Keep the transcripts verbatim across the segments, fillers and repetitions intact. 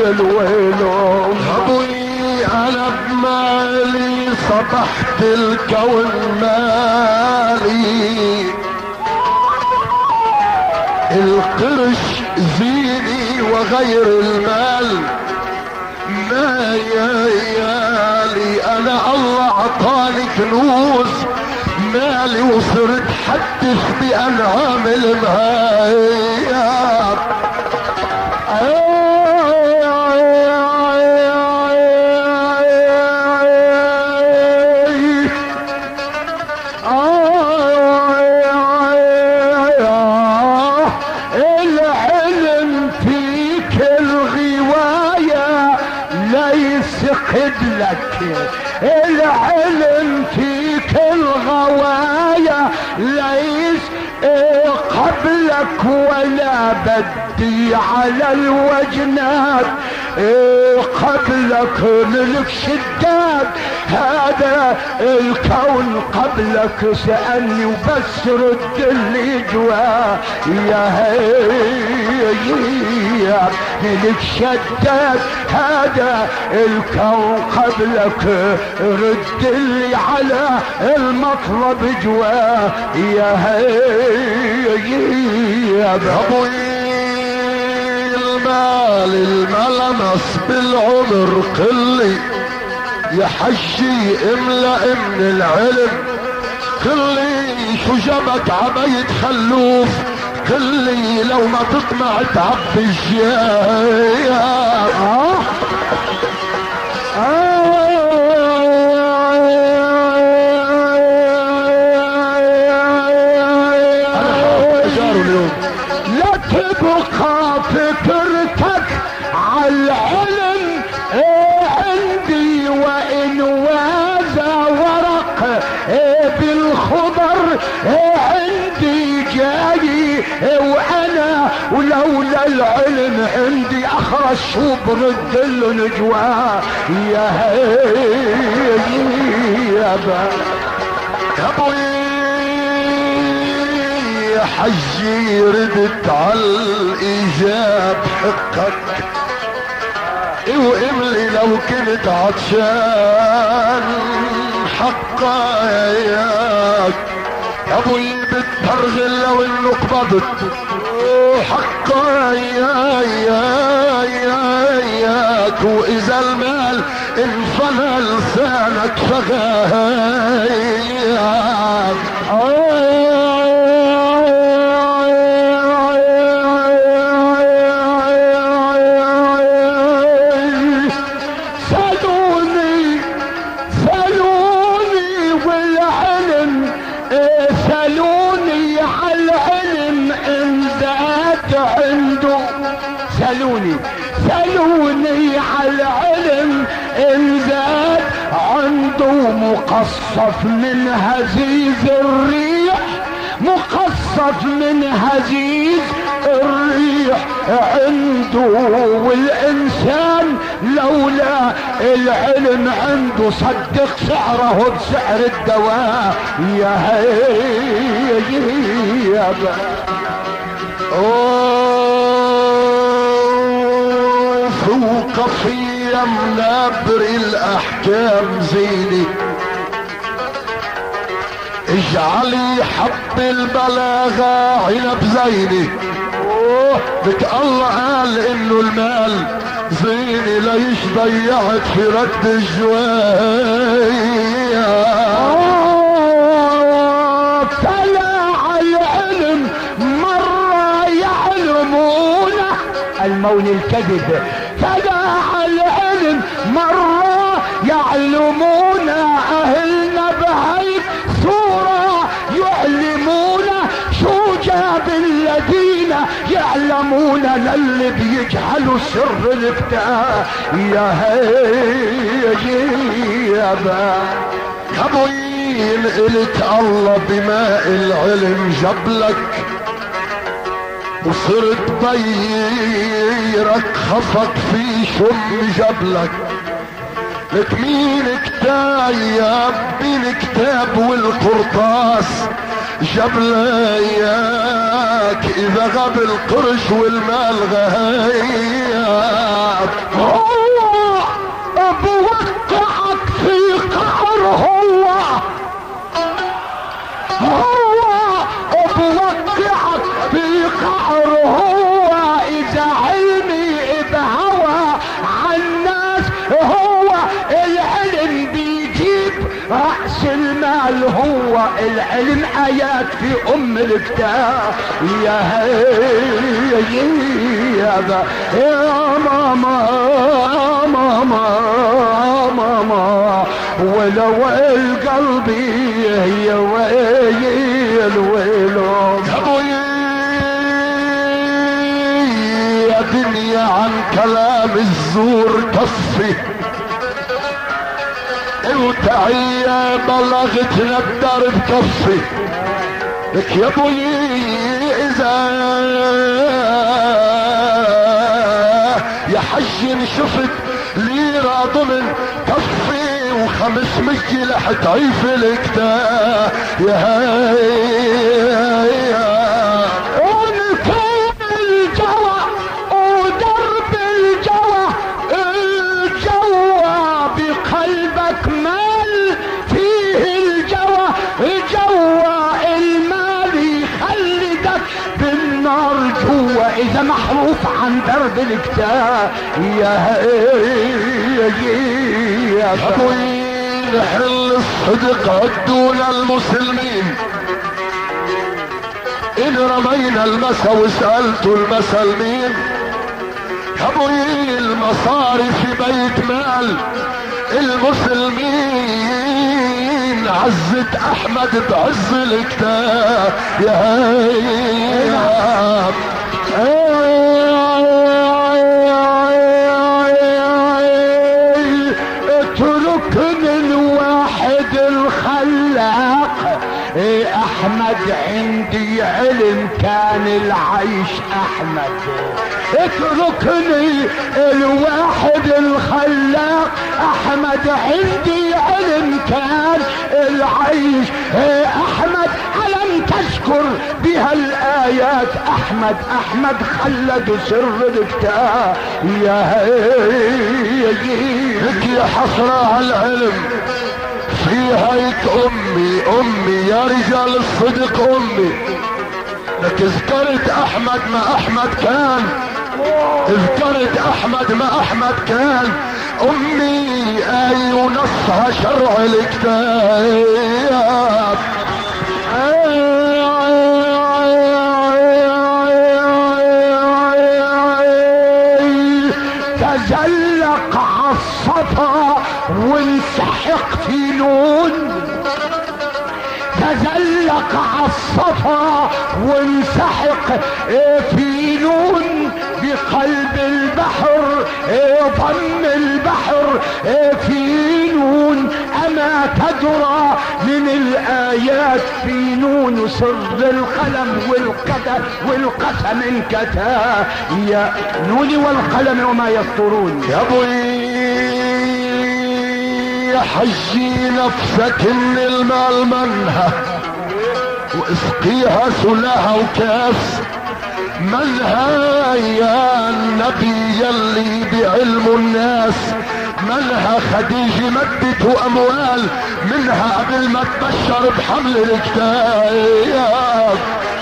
الويلوم. ابوي انا بمالي صبحت الكون مالي، القرش زيني وغير المال ما يالي. انا الله عطاني كنوز مالي وصرت حدث بانعام المهيار. العلم فيك الغواية ليس قبلك، العلم فيك الغواية ليس قبلك، ولا بدي على الوجنات قبلك ملك شداد. هذا الكون قبلك سألني وبس رد اللي جوا يا هي ملك شداد. هذا الكون قبلك رد اللي على المطلب جوا يا هي. ابوي المال الملمس بالعمر قلي يا حجي املأ من العلم، قلي شو جابك عبيد خلوف، قلي لو ما تطمع تعبي الجياب. لا تبقى فكرتك عالعلم عندي، وإن وازى ورق بالخضر عندي جاي، وأنا ولولا العلم عندي أخرج شو برد له نجواه يا هيبة. ابوي يا حجي ردت على الايجاب حقك، واملي لو كنت عطشان حقاياك. ابوي بترغل لو انه قبضت حقاياك، واذا المال انفنى لسانك فغاياك. سألوني سألوني على العلم إن زاد عنده، مقصف من هزيز الريح، مقصف من هزيز الريح عنده. والإنسان لولا العلم عنده صدق سعره بسعر الدواء يا هيبة. فوق في منابر الاحكام زيني، اجعلي حب البلاغة عنب زيني. لك الله قال انه المال زيني، ليش ضيعت في رد الجوايا. طلع العلم مرة يعلمونه المول الكذب، فداح العلم مرة يعلمون اهلنا بهيك صورة، يعلمون شو جاب الذين يعلمون للي بيجعلوا سر الابتاء يا هيبة. ابوي قلت الله بماء العلم جبلك، وصرت بيرك خفق في شم جبلك. لك مين كتاب مين كتاب والقرطاس جبلياك، اذا غاب القرش والمال غياب. هو بوقعك في قعر، هو هو بوقعك في قعر، هو اذا علمي بهوى عالناس، هو العلم بيجيب رأس المال، هو العلم آيات في ام الكتاب. يا هي يا با يا ماما ماما ماما، ولو القلب يا ويل ويلو يا دنيا عن كلام الزور كفي، التعية بلغتنا الدرب كفي لك يا ابوي، اذا يا حج شفت ليرة ضمن كفي وخمس مجي لح تعيف الكتاب. يا هاي ونكون الجوى ودرب الجوى، الجوى بقلبك مال فيه الجوى، جوى المال يخلدك بالنار جوا اذا محروف عن درب الكتاب. يا يا ابوي نحل الصدق عدونا المسلمين، ان رمينا المسا وسألتوا المسا مين، ابوي المصاري في بيت مال المسلمين، عزت احمد بعز الكتاب. يا اتركني الواحد الخلاق، احمد عندي علم كان العيش احمد، اتركني الواحد الخلاق، احمد عندي علم كان العيش احمد، الم تشكر بها الايات احمد، احمد خلد سر الكتاب. يا لك يا حسرة على العلم في هيك امي امي يا رجال الصدق امي، لك ذكرت احمد ما احمد كان، ذكرت احمد ما احمد كان، امي اي ونصها شرع الكتاب. تزلق عالصفا وانسحق في نون، تزلق عالصفا وانسحق في نون، بقلب البحر ضم البحر في نون، اما تدرى من الايات في نون سر القلم والقدر والقسم انكتا. يا نون والقلم وما يسطرون. يا ابوي يا حجي نفسك ان المال منها، واسقيها سلاها وكاس منها، يا النبي يلي بعلم الناس منها، خديجة مدته اموال منها قبل ما تبشر بحمل الكتاب.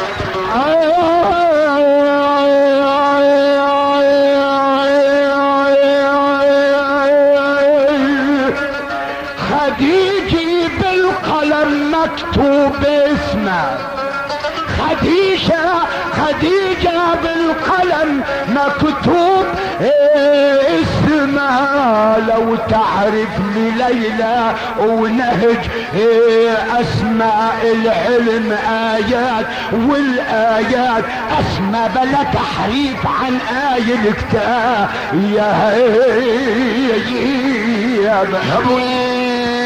خديجة بالقلم مكتوب اسمها، خديجة خديجة بالقلم مكتوب اسمها، لو تعرف لليلى ونهج اسماء العلم ايات، والايات اسماء بلا تحريف عن آي الكتاب. يا يا ابوي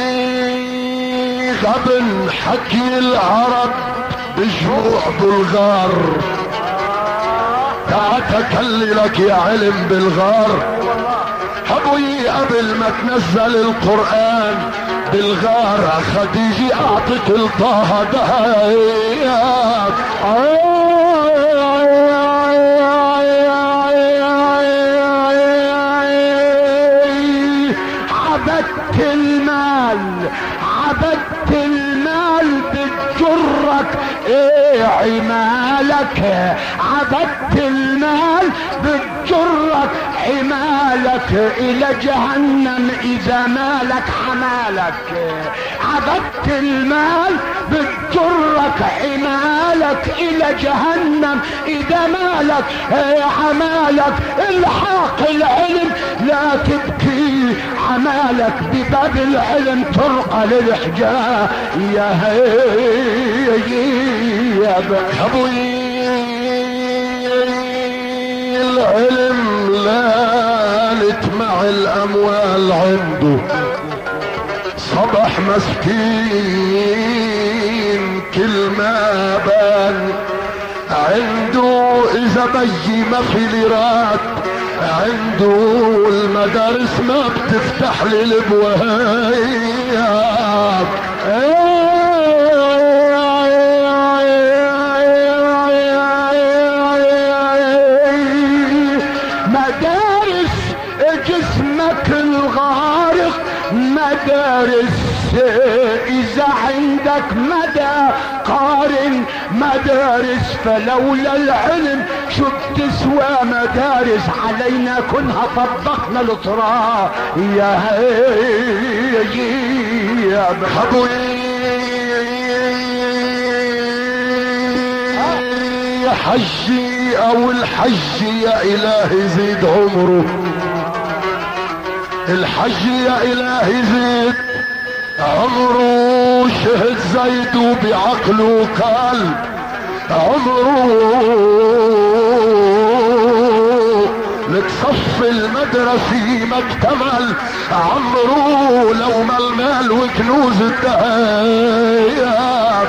قبل حكي العرب بجموع بلغار، تعال تكللك يا علم بالغار، ابوي قبل ما تنزل القرآن بالغار، خديجة اعطت لطه دهيات. عمالك، عبدت المال بتجرك عمالك الى جهنم اذا مالك حمالك. عبدت المال بتجرك عمالك الى جهنم اذا مالك حمالك. الحاق العلم لا تبكي عمالك، بباب العلم ترقى للحجاب. يا هي يا ابوي العلم لانت مع الاموال عنده، صبح مسكين كل ما بان عنده، اذا بيي ما في ليرات عنده، المدارس ما بتفتح لي الابواب. مدارس جسمك الغارق مدارس، اذا عندك مدى قارن مدارس، فلولا العلم شو بتسوى مدارس، علينا كنها طبقنا الطراء. يا هي يا ابوي حجي او الحج يا الهي زيد عمره، الحج يا الهي زيد عمره، شهد زيد بعقله قال عمره، لك صف المدرسي ما اكتمل عمره، لو ما المال وكنوز الدهب.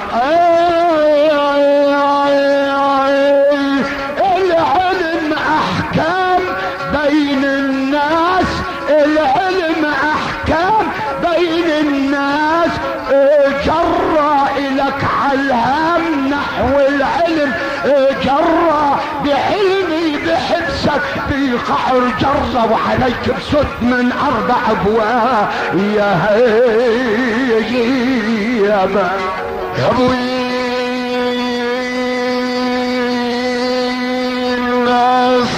العلم احكام بين الناس، العلم احكام بين الناس، جرى الك عالهام نحو العلم، جرى بعلمي بحبسك بقعر جرى، وعليك بسد من اربع ابواب. يا هي يا با يا ابوي الناس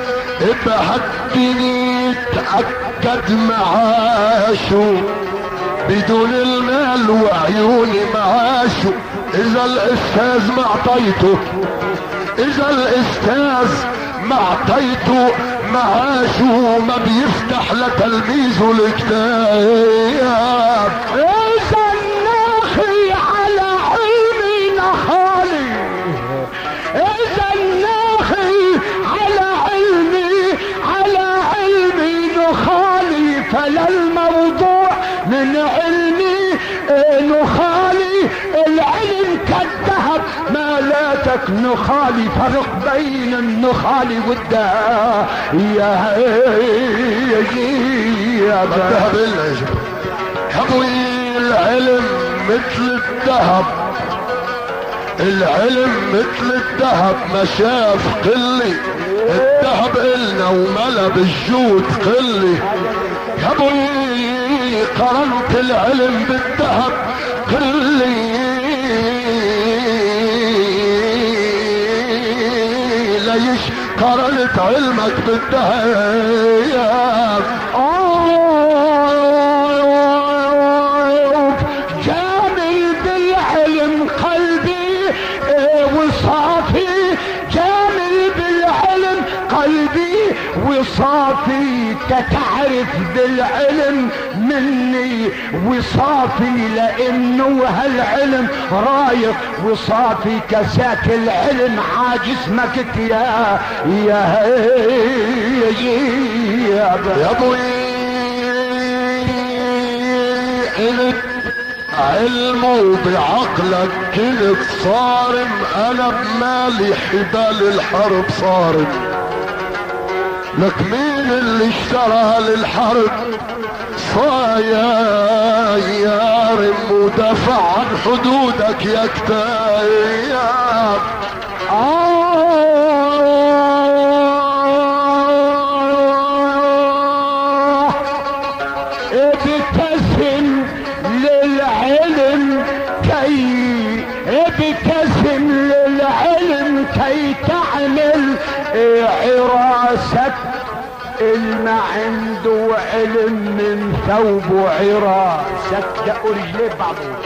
ابهدني تأكد معاشه، بدون المال وعيوني معاشه، اذا الاستاذ ما اعطيته، اذا الاستاذ ما اعطيته معاشه، ما بيفتح لتلميذه الكتاب. اذا الناخي على علمي نخالي، اذا الناخي على علمي على علمي نخالي، فلا الموضوع من علمي نخالي، العلم كالذهب ما لاتك نخالي، فرق بين النخال والذهب. يا يا الذهب العجب ابوي العلم مثل الذهب، العلم مثل الذهب ما شاف قلي، الذهب إلنا وملا بالجود قلي. يا ابوي قرنت العلم بالذهب قلي، ليش قرنت علمك بالذهب؟ جامل بالعلم قلبي وصافي، جامل بالعلم قلبي وصافي، تتعرف بالعلم مني وصافي، لانه هالعلم رايق وصافي، كساك العلم عاجسمك يا يا يا يا ابوي انت علمه بعقلك كنت صارم، انا بمالي حبال الحرب صارم، لك مين اللي اشترى للحرب صاير ودافع عن حدودك يا كتاب. ابتسم للعلم كي ابتسم كي تعمل عراست الما عنده علم من ثوب عراست. دقوا رجليه بعضهم.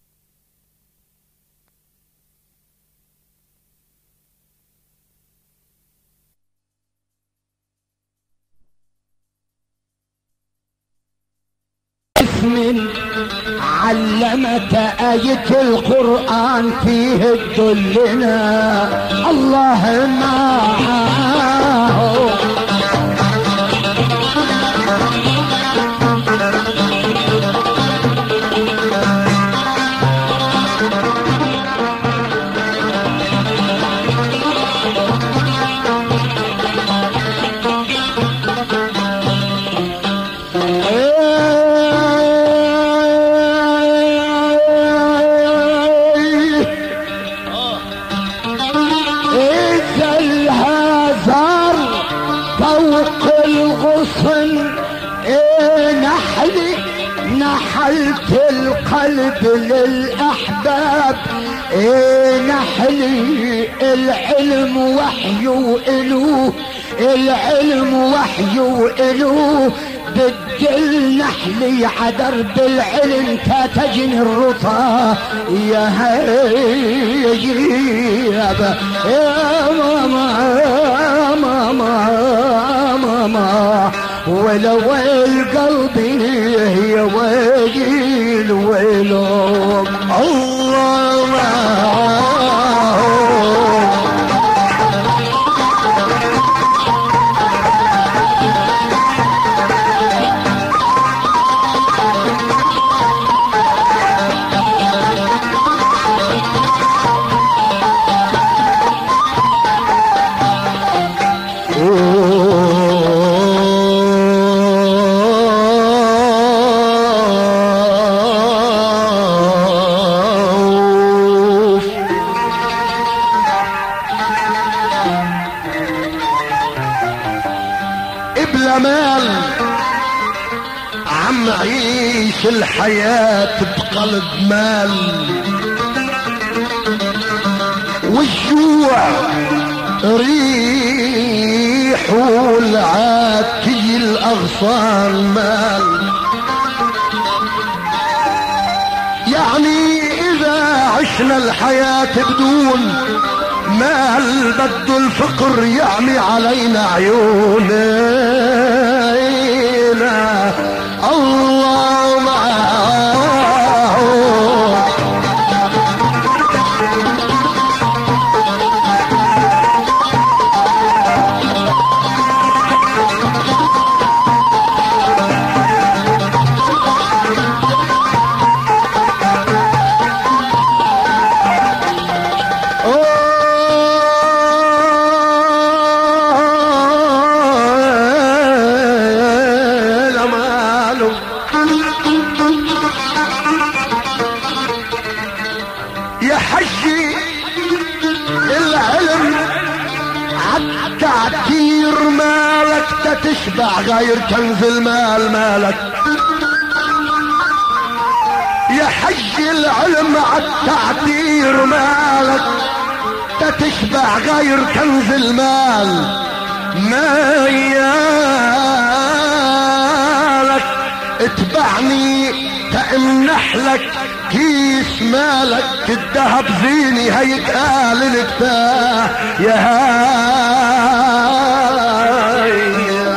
اسم علمك آية القرآن فيه تدلنا الله معه. نحلت القلب للأحباب إيه نحلي العلم وحي وإلوه العلم وحي وإلوه بدل نحلي عدر بالعلم كاتجن الرطا يا هيجيب يا ماما يا ماما يا ماما ولو القلب هي وجيل ولو الله الحياة بقلب مال والجوع ريح والعاتي الأغصان مال. يعني إذا عشنا الحياة بدون مال بده الفقر يعمي علينا عيوننا. الله معه تشبع غير كنز المال مالك. يا حج العلم عالتعبير مالك تشبع غير كنز المال مالك. اتبعني تأمنح لك كيس مالك الذهب زيني هيتقال الكتاب يا هاي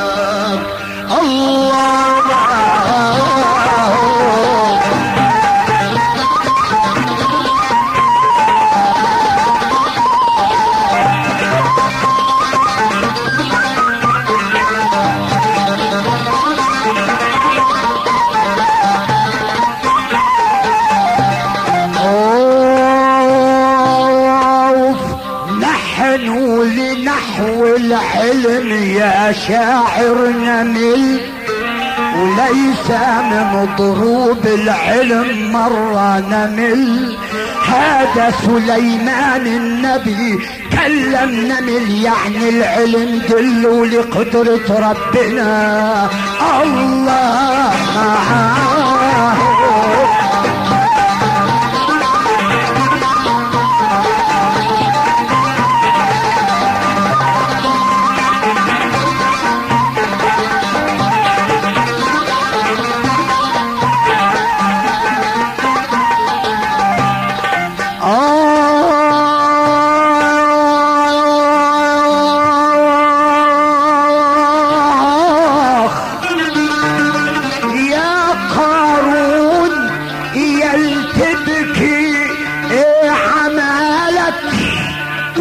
الله معه. نحن لنحو العلم يا شاعر نمل وليس من ضروب العلم مرة نمل. هذا سليمان النبي كلم نمل يعني العلم دلوا لقدرة ربنا الله معاه.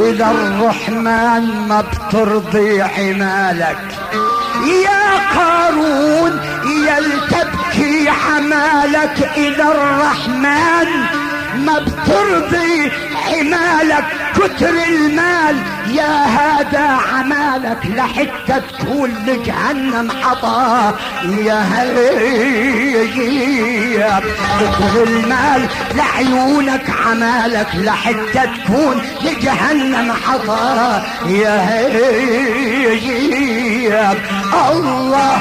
إذا الرحمن ما بترضي عمالك يا قارون يلتبكي حمالك، إذا الرحمن ما بترضي حمالك، كتر المال يا هذا عمالك، لحتى تكون لجهنم حطاه يا هيب، كتر المال لعيونك عمالك، لحتى تكون لجهنم حطاه يا هيب. الله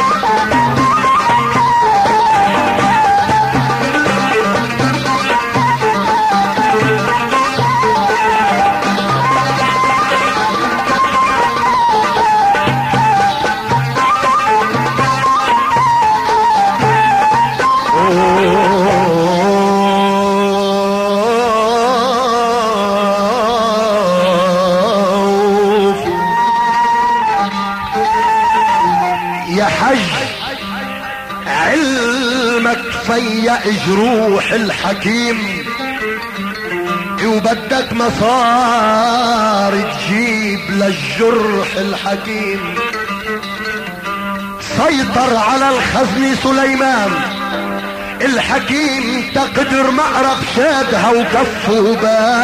يا حج علمك فيا جروح الحكيم، وبدك مصار تجيب للجرح الحكيم. سيطر على الخزن سليمان الحكيم، تقدر مقرب شادها وكفه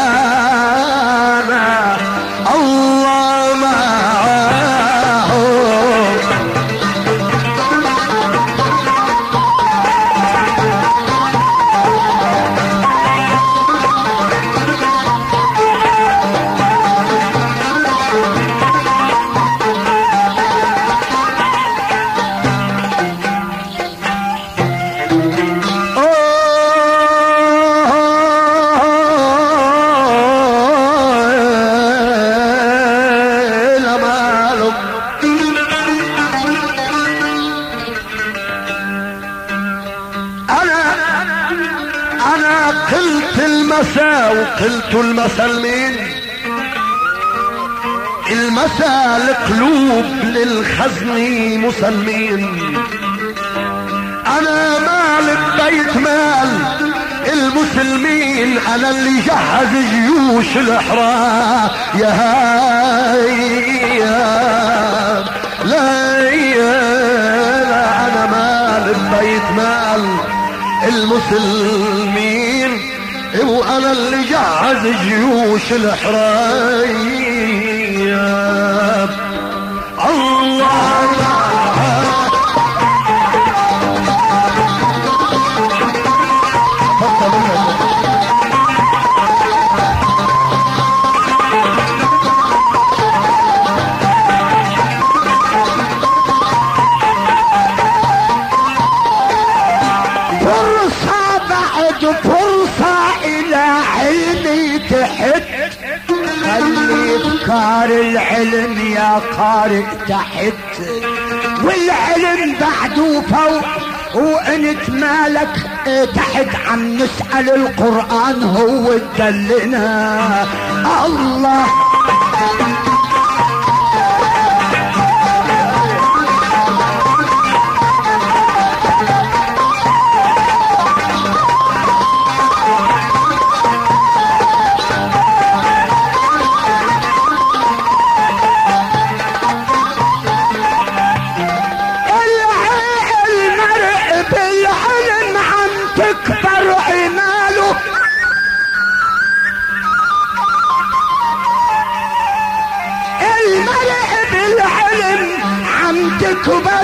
بانا، الله معاه. وقلت المثل مين؟ المثل قلوب للخزن مسلمين. انا مالك بيت مال المسلمين، انا اللي جهز جيوش الاحرار يا هاي لا لا، انا مالك بيت مال المسلمين، وانا اللي جهز جيوش الحرايب. الله فرصة بعد فرصة إلى علمي تحت، خلي افكار العلم يا قارئ تحت، والعلم بعده فوق وانت مالك تحت. عم نسأل القرآن هو دلنا الله. تكبر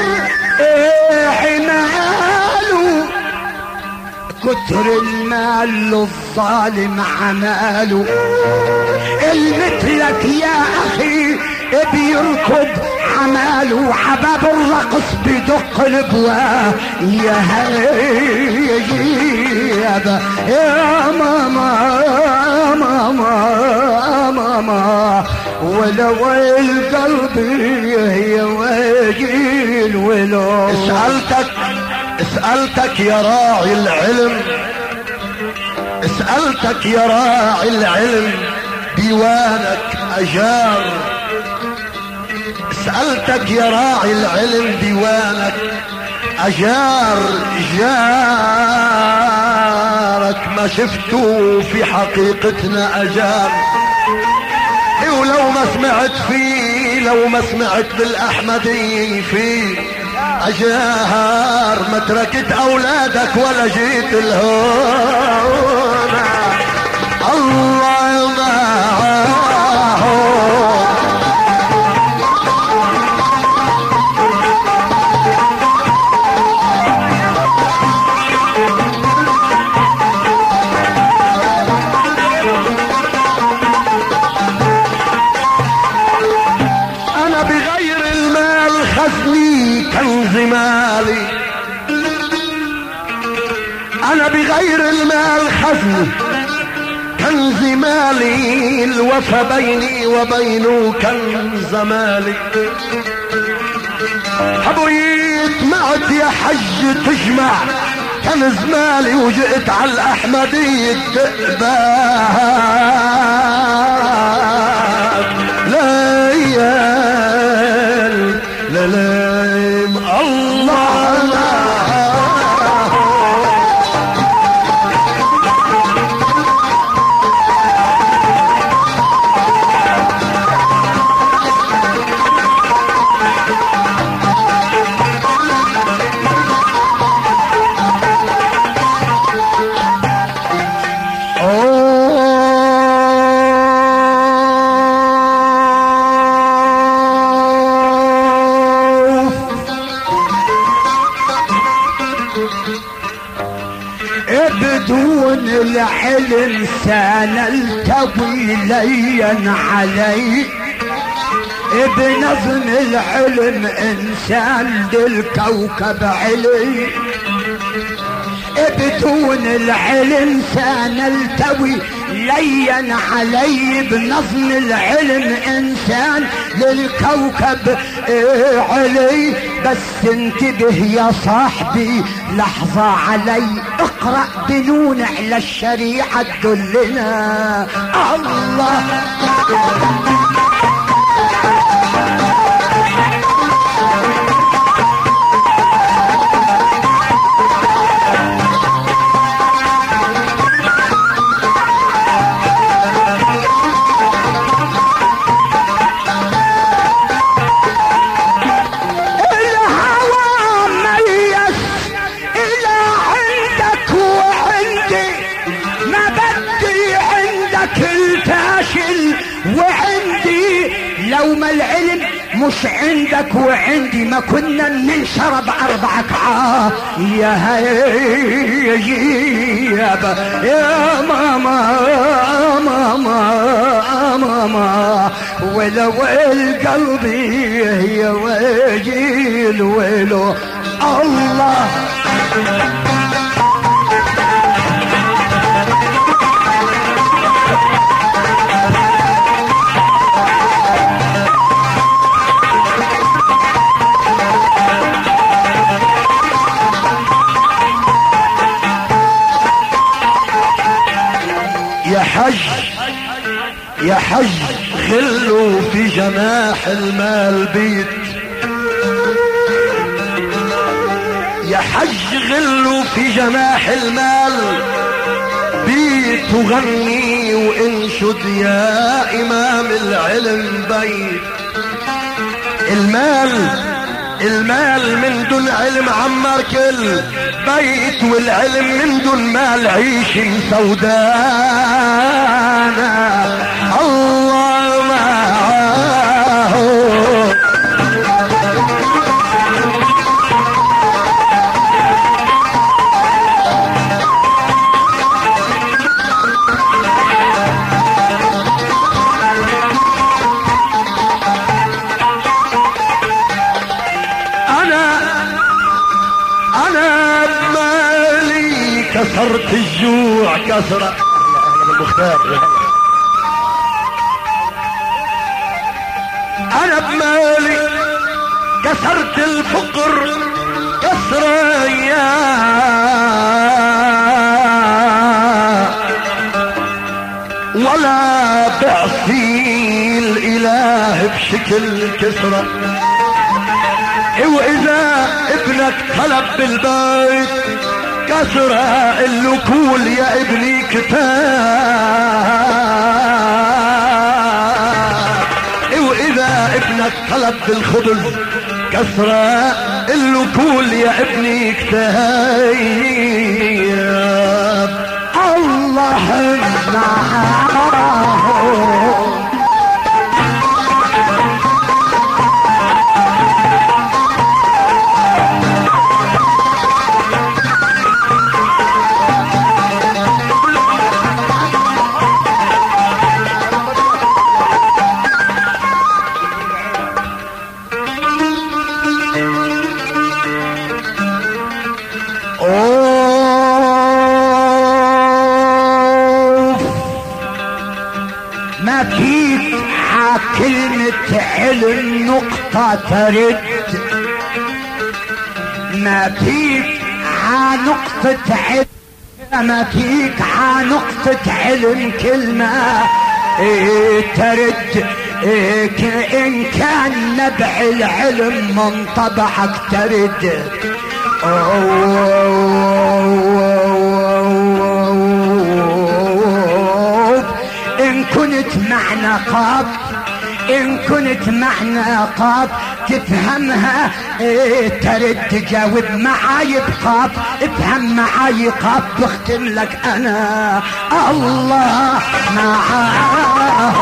حماله، كتر المال الظالم عماله. المثلك يا اخي بيركض حماله، حباب الرقص بدق البواه يا هيجيبه يا ماما يا ماما يا ماما، ولو القلب هي وجيل ولو. سألتك سألتك يا راعي العلم، سألتك يا راعي العلم، ديوانك أجار. سألتك يا راعي العلم، ديوانك أجار. جارك ما شفته في حقيقتنا أجار. ما سمعت فيه لو ما سمعت بالاحمدي فيه اجهر ما تركت اولادك ولا جيت الهون الله معاهم. انا بغير المال خزني كنز مالي، انا بغير المال خزني كنز مالي، الوفا بيني وبينه كنز مالي. حبيت معت يا حج تجمع كنز مالي وجئت على الاحمدي الدئبان ليال لليم الله بدون الحلم سنلتوي لين علي، بنظم العلم انسان للكوكب علي. بدون العلم سنلتوي لين علي، بنظم العلم انسان للكوكب علي. بس انتبه يا صاحبي لحظة علي، اقرأ بنون على الشريعة تدلنا الله. وعندي لو ما العلم مش عندك وعندي ما كنا ننشرب اربع كعاب. يا هيجيب يا ماما ماما ماما ولو القلب هي وجيل ولو الله. يا حج يا حج غلوا في جناح المال بيت، يا حج غلوا في جناح المال بيت، وغني وانشد يا امام العلم بيت. المال المال من دون علم عمر كل بيت، والعلم من دون مال عيش سودانا الله معاه. كسرت الجوع كسرة اهلا بالمختار. انا بمالي كسرت الفقر كسرة يا ولا بعصي الاله بشكل كسرة. واذا ابنك طلب بالبيت كسرة اللكول يا ابني كتاب عنك طلب بالخبز كسرة اللي كول يا ابني اكتهيب. الله معاهم كلمة علم نقطة ترد، ما فيك ع نقطة علم، ما فيك ع نقطة علم كلمة إيه ترد إيه إن كان نبع العلم من طبعك ترد. إن كنت معنى قاب إن كنت معنى قاب تفهمها إيه ترد تجاوب معاي بقاب، افهم معاي قاب بختم لك أنا الله معاه.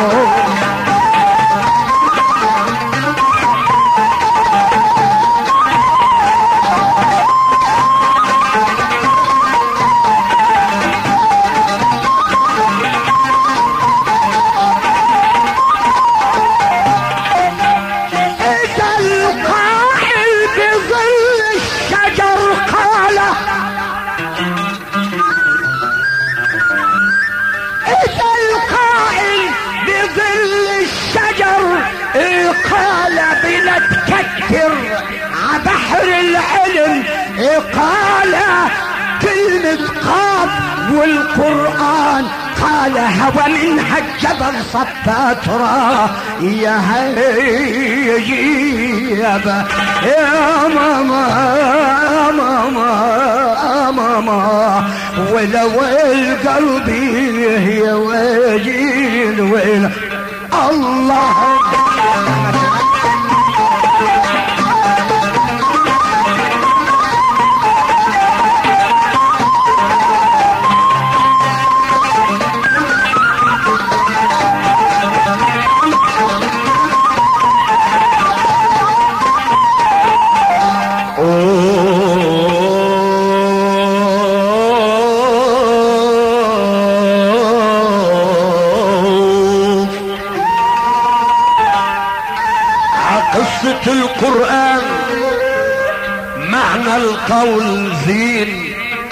عبحر العلم قال كلمة قاب والقرآن قال هوى منها الجبل صفات راه يا هيجيبه يا ماما يا ماما يا ماما ولو القلب يا وجيل ويل الله. القرآن معنى القول زين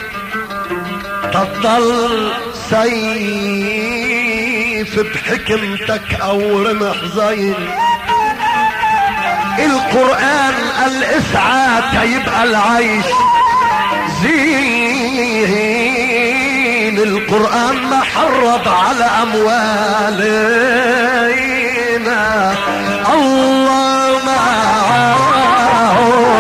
تضل سيف بحكمتك او رمح زين. القرآن الاسعاد يبقى العيش زين. القرآن ما حرض على اموالنا الله معاهم.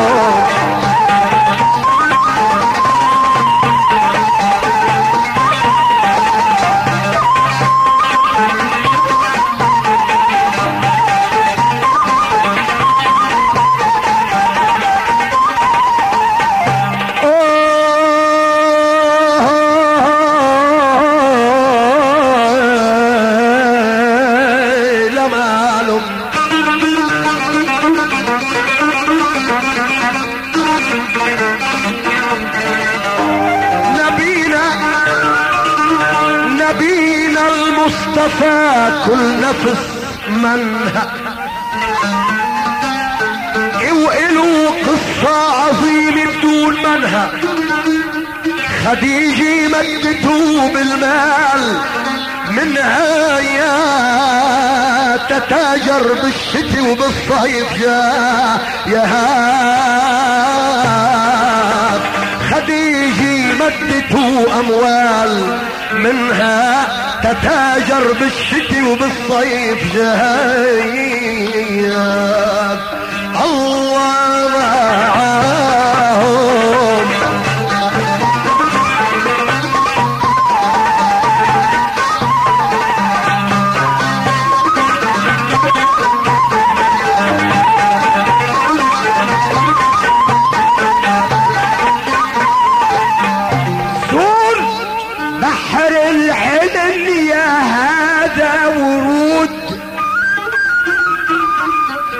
المصطفى كل نفس منها وإله قصة عظيمة بدون منها. خديجة مدته بالمال منها يا تتاجر بالشتي وبالصيف جاء يا هاب. خديجة مدته أموال منها تتاجر بالشتي وبالصيف جايب الله معاهم.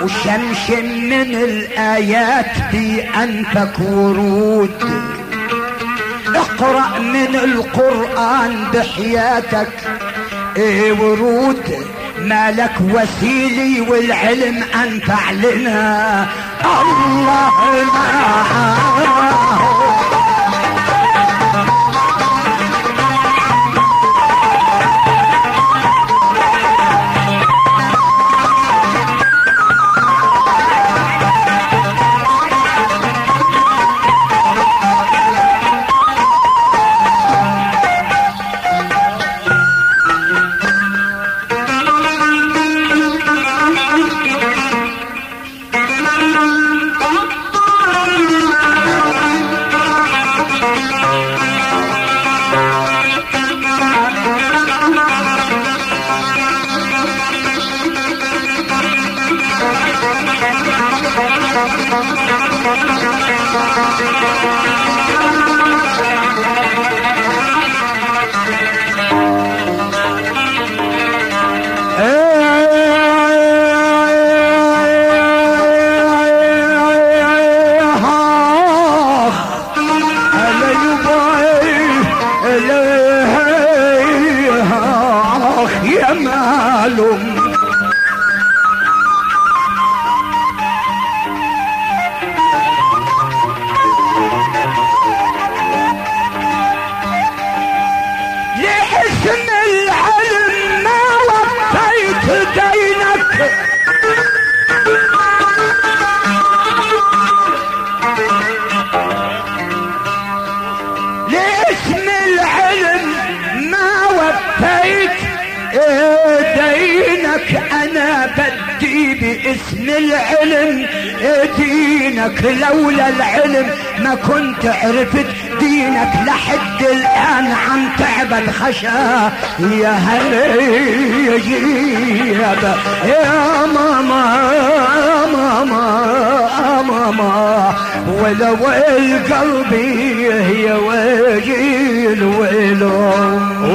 وشمس من الآيات بأنفك ورود. اقرأ من القرآن بحياتك ايه ورود. مالك وسيلي والعلم أنفع لنا. الله معاه. انا بدي باسم العلم دينك. لولا العلم ما كنت عرفت دينك. لحد الان عم تعبد خشا يا هلي جيبه يا ماما يا ماما يا ماما. ولو القلب هي وجيل ولوم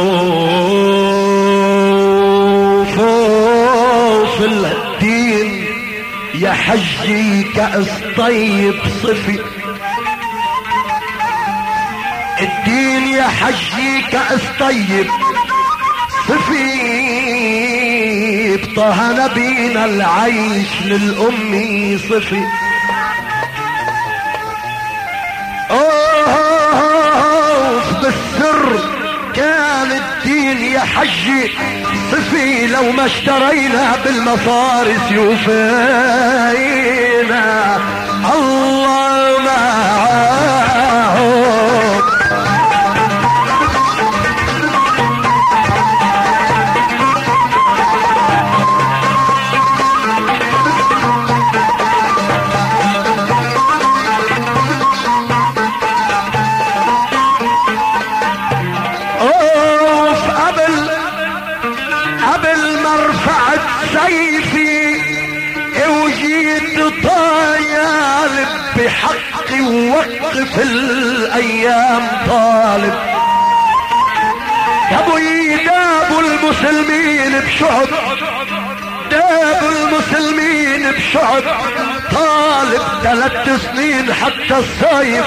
في الدين يا حجي كأس طيب صفي. الدين يا حجي كأس طيب صفي. طه نبينا العيش للأم صفي. اوه بالسر كان الدين يا حجي صفي. لو ما اشترينا بالمصاري سيوفينا الله معاه. بحقي ووقف الايام طالب. ابو يداب المسلمين بشعب داب المسلمين بشعب طالب. ثلاث سنين حتى الصيف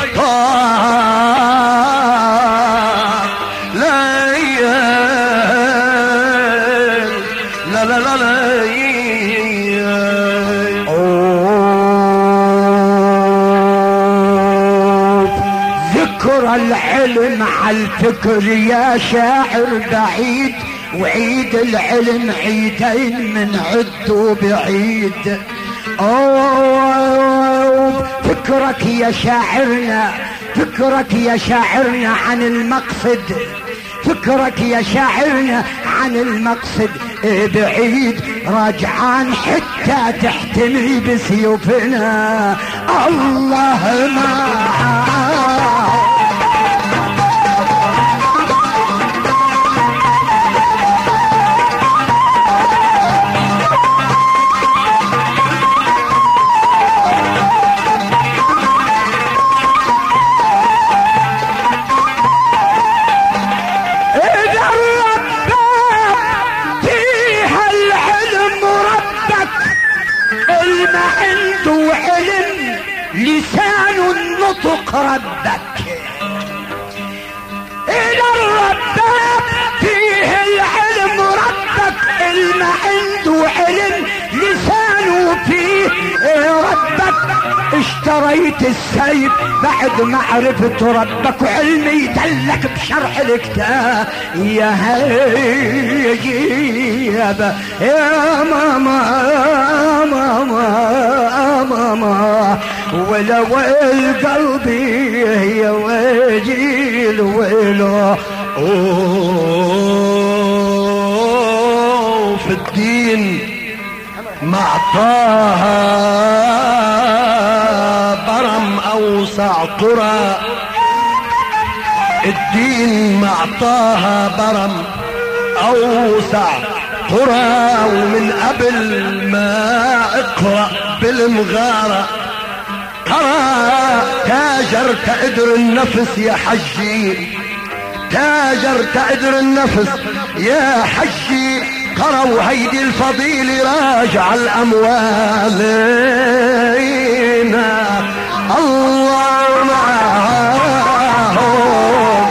طال. لا لا لا لا, لا العلم عالفكر يا شاعر بعيد. وعيد العلم عيدين من عد بعيد. اوه فكرك يا شاعرنا فكرك يا شاعرنا عن المقصد. فكرك يا شاعرنا عن المقصد بعيد. راجعان حتى تحتمي بسيوفنا الله معاه. عنده علم لسان النطق ربك، إلى الرباب فيه العلم ربك، الما عنده علم لسانه فيه ربك. اشتريت السيف بعد ما عرفت ربك، وعلمي يدلك بشرح الكتاب. يا هيجيب يا ماما يا ماما يا ماما، ولو القلب يا وجيل ويله. اوه في الدين ما اعطاها برم اوسع قرى، الدين ما اعطاها برم اوسع قرى. ومن قبل ما اقرأ بالمغارة قرأ تاجر تقدر النفس يا حجي، تاجر تقدر النفس يا حجي. قرأوا هيدي الفضيل راجع الأموال، الله معهم.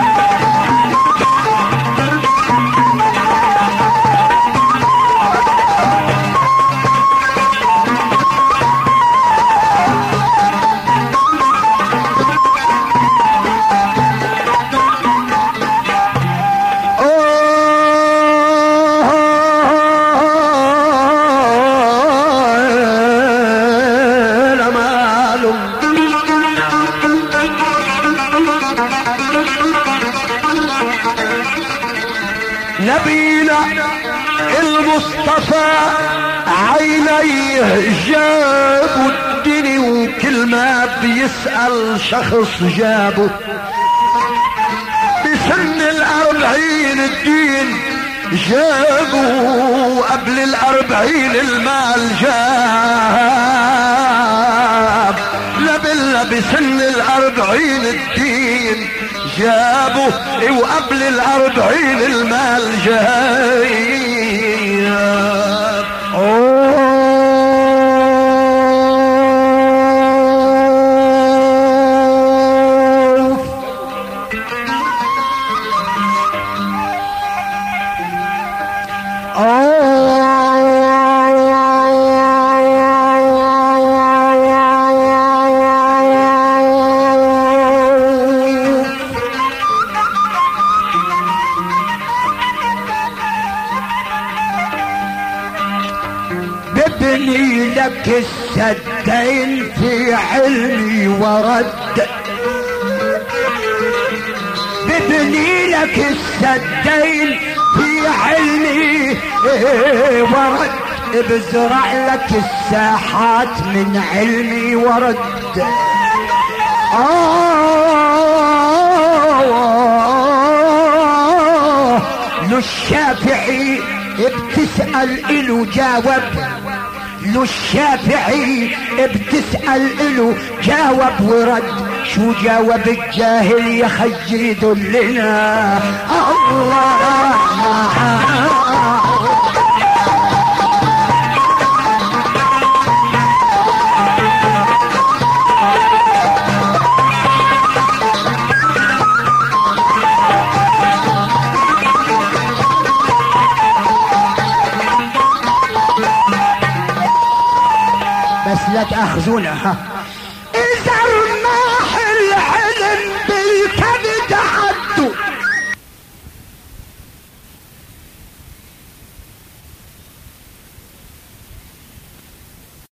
نبينا المصطفى عينيه جابوا الدنيا، وكل ما بيسأل شخص جابه. بسن الأربعين الدين جابوا، قبل الأربعين المال جاب. لبلا بسن الأربعين الدين جابوا، وقبل الأربعين المال جاب. أوه ببني لك السدين في علمي ورد، ببني لك السدين في علمي ورد، بزرع لك الساحات من علمي ورد. آه لو الشافعي بتسأل إله جاوب، لو الشافعي بتسأل إله جاوب ورد. شو جاوب الجاهل يا خجي دلنا الله. بس لا تأخذونا.